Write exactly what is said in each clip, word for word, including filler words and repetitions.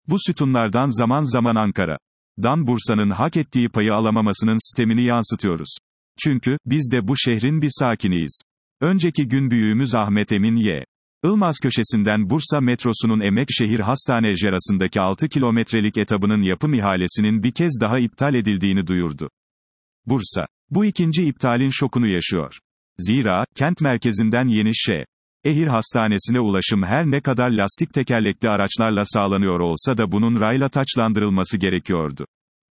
Bu sütunlardan zaman zaman Ankara'dan Bursa'nın hak ettiği payı alamamasının sitemini yansıtıyoruz. Çünkü, biz de bu şehrin bir sakiniyiz. Önceki gün büyüğümüz Ahmet Emin Y. Ilmaz köşesinden Bursa metrosunun Emekşehir Hastane arasındaki altı kilometrelik etabının yapım ihalesinin bir kez daha iptal edildiğini duyurdu. Bursa, bu ikinci iptalin şokunu yaşıyor. Zira, kent merkezinden Yeni Şehir Hastanesi'ne ulaşım her ne kadar lastik tekerlekli araçlarla sağlanıyor olsa da bunun rayla taçlandırılması gerekiyordu.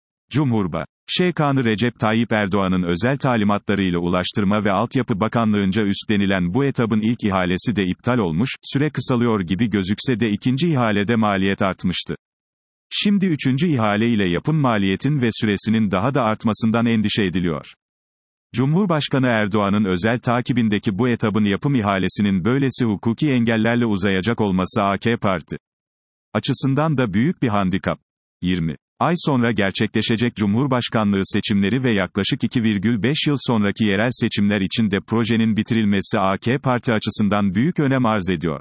Cumhurbaşkanı Recep Tayyip Erdoğan'ın özel talimatlarıyla Ulaştırma ve Altyapı Bakanlığı'nca üstlenilen bu etabın ilk ihalesi de iptal olmuş, süre kısalıyor gibi gözükse de ikinci ihalede maliyet artmıştı. Şimdi üçüncü ihale ile yapım maliyetin ve süresinin daha da artmasından endişe ediliyor. Cumhurbaşkanı Erdoğan'ın özel takibindeki bu etabın yapım ihalesinin böylesi hukuki engellerle uzayacak olması A K Parti açısından da büyük bir handikap. yirmi ay sonra gerçekleşecek Cumhurbaşkanlığı seçimleri ve yaklaşık iki virgül beş yıl sonraki yerel seçimler için de projenin bitirilmesi A K Parti açısından büyük önem arz ediyor.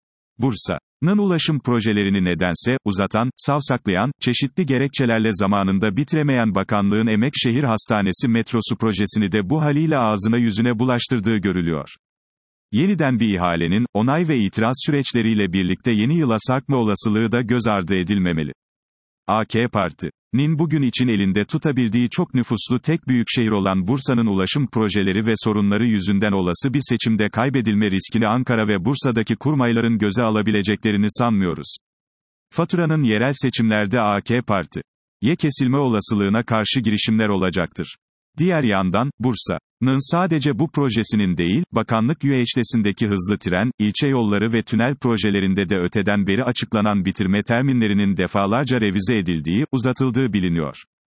Bursa'nın ulaşım projelerini nedense uzatan, savsaklayan, çeşitli gerekçelerle zamanında bitiremeyen bakanlığın Emekşehir Hastanesi metrosu projesini de bu haliyle ağzına yüzüne bulaştırdığı görülüyor. Yeniden bir ihalenin, onay ve itiraz süreçleriyle birlikte yeni yıla sarkma olasılığı da göz ardı edilmemeli. A K Parti'nin bugün için elinde tutabildiği çok nüfuslu tek büyük şehir olan Bursa'nın ulaşım projeleri ve sorunları yüzünden olası bir seçimde kaybedilme riskini Ankara ve Bursa'daki kurmayların göze alabileceklerini sanmıyoruz. Faturanın yerel seçimlerde A K Parti'ye kesilme olasılığına karşı girişimler olacaktır. Diğer yandan, Bursa'nın sadece bu projesinin değil, bakanlık güveçtesindeki hızlı tren, ilçe yolları ve tünel projelerinde de öteden beri açıklanan bitirme terminlerinin defalarca revize edildiği, uzatıldığı biliniyor.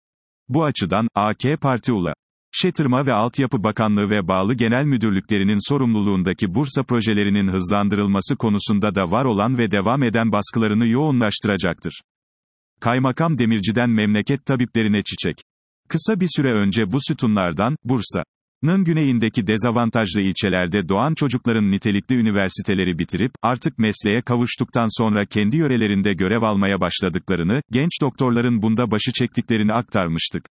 Bu açıdan, A K Parti Ulaştırma ve Altyapı Bakanlığı ve bağlı genel müdürlüklerinin sorumluluğundaki Bursa projelerinin hızlandırılması konusunda da var olan ve devam eden baskılarını yoğunlaştıracaktır. Kaymakam Demirci'den memleket tabiplerine çiçek. Kısa bir süre önce bu sütunlardan, Bursa'nın güneyindeki dezavantajlı ilçelerde doğan çocukların nitelikli üniversiteleri bitirip, artık mesleğe kavuştuktan sonra kendi yörelerinde görev almaya başladıklarını, genç doktorların bunda başı çektiklerini aktarmıştık.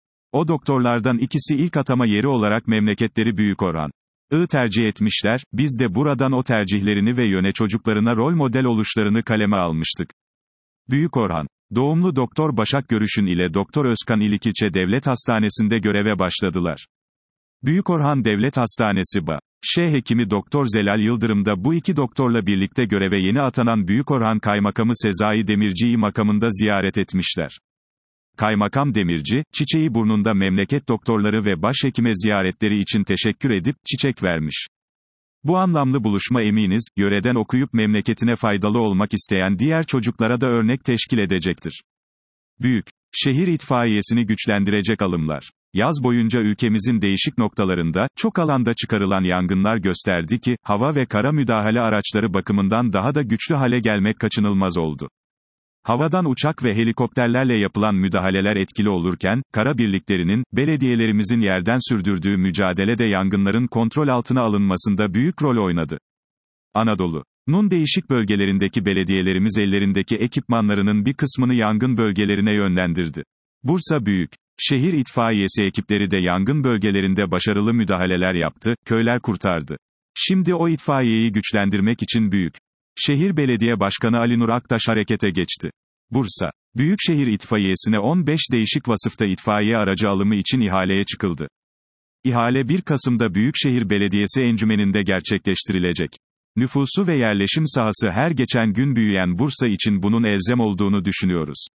O doktorlardan ikisi ilk atama yeri olarak memleketleri Büyükorhan'ı tercih etmişler, biz de buradan o tercihlerini ve yöne çocuklarına rol model oluşlarını kaleme almıştık. Büyükorhan doğumlu Doktor Başak Görüşün ile Doktor Özkan İlikilçe Devlet Hastanesi'nde göreve başladılar. Büyükorhan Devlet Hastanesi Baş Hekimi Doktor Zelal Yıldırım da bu iki doktorla birlikte göreve yeni atanan Büyükorhan Kaymakamı Sezai Demirci'yi makamında ziyaret etmişler. Kaymakam Demirci, çiçeği burnunda memleket doktorları ve başhekime ziyaretleri için teşekkür edip, çiçek vermiş. Bu anlamlı buluşma eminiz, yöreden okuyup memleketine faydalı olmak isteyen diğer çocuklara da örnek teşkil edecektir. Büyük şehir itfaiyesini güçlendirecek alımlar. Yaz boyunca ülkemizin değişik noktalarında, çok alanda çıkarılan yangınlar gösterdi ki, hava ve kara müdahale araçları bakımından daha da güçlü hale gelmek kaçınılmaz oldu. Havadan uçak ve helikopterlerle yapılan müdahaleler etkili olurken, kara birliklerinin, belediyelerimizin yerden sürdürdüğü mücadelede yangınların kontrol altına alınmasında büyük rol oynadı. Anadolu'nun değişik bölgelerindeki belediyelerimiz ellerindeki ekipmanlarının bir kısmını yangın bölgelerine yönlendirdi. Bursa Büyük Şehir İtfaiyesi ekipleri de yangın bölgelerinde başarılı müdahaleler yaptı, köyler kurtardı. Şimdi o itfaiyeyi güçlendirmek için Büyük Şehir Belediye Başkanı Ali Nur Aktaş harekete geçti. Bursa Büyükşehir İtfaiyesi'ne on beş değişik vasıfta itfaiye aracı alımı için ihaleye çıkıldı. İhale bir Kasım'da Büyükşehir Belediyesi encümeninde gerçekleştirilecek. Nüfusu ve yerleşim sahası her geçen gün büyüyen Bursa için bunun elzem olduğunu düşünüyoruz.